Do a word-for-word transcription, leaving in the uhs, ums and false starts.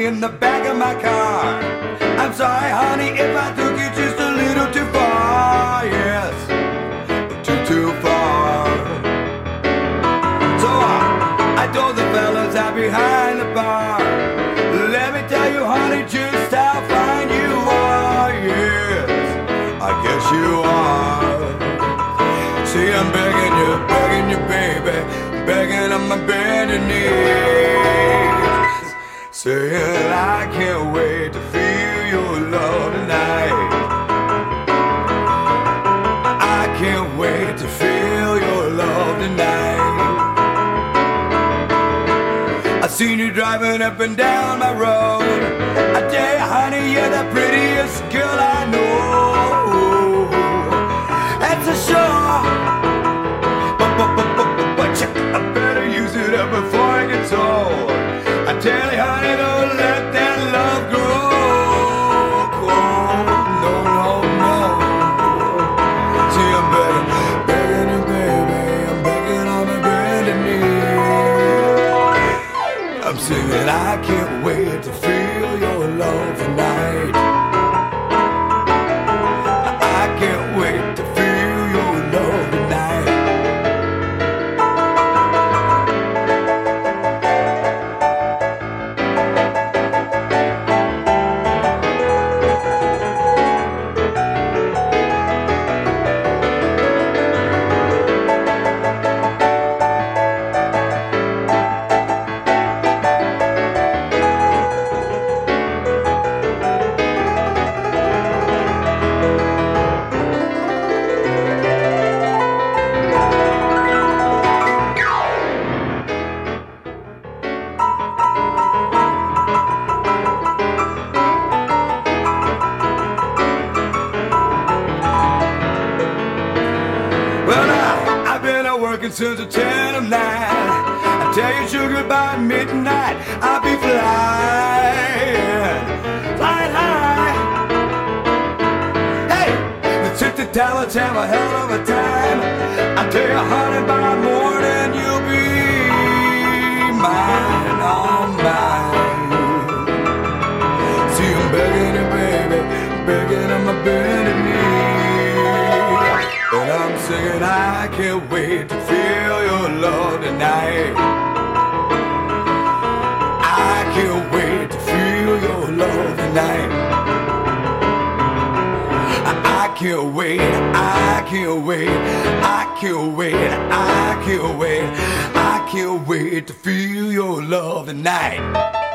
honey, in the back of my car. I'm sorry, honey, if I took you just a little too far. Yes, too, too far. So uh, I told the fellas out behind the bar, let me tell you, honey, just how fine you are. Yes, I guess you are. See, I'm begging you, begging you, baby, begging on my bending knees, saying I can't wait to feel your love tonight. I can't wait to feel your love tonight. I seen you driving up and down my road. I tell you, honey, you're the prettiest girl I know. That's a sure. But, but, but, but, but, but I better use it up before it gets old. I tell you, honey, don't let that love grow cold. No, no, no. See, I'm begging, begging you, baby. I'm begging on my bended knee. I'm singing, I can't wait to feel your love tonight. I can't wait to feel your love tonight. Working since the ten of nine. I tell you, sugar, by midnight I'll be flying, flying high. Hey, the city talents have a hell of a time. I tell you, honey, by morning you'll be mine, all mine. See, I'm begging you, baby, begging on my bended knee. And I'm singing, I can't wait to feel your love tonight. I can't wait to feel your love tonight. I can't wait, I can't wait, I can't wait, I can't wait, I can't wait to feel your love tonight.